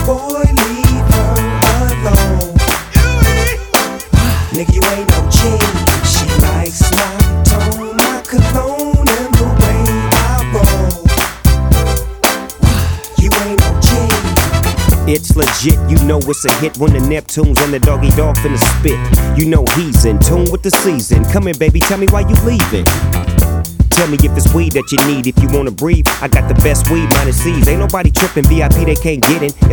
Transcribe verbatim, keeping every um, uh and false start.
Boy, leave her alone. Nigga, you ain't no G. She likes my tone, my cologne, and the way I roll. You ain't no G. It's legit, you know it's a hit when the Neptunes and the doggy dog finna spit. You know he's in tune with the season. Come here, baby, tell me why you leaving. Tell me if it's weed that you need, if you wanna breathe. I got the best weed, minus C's. Ain't nobody tripping, V I P they can't get in.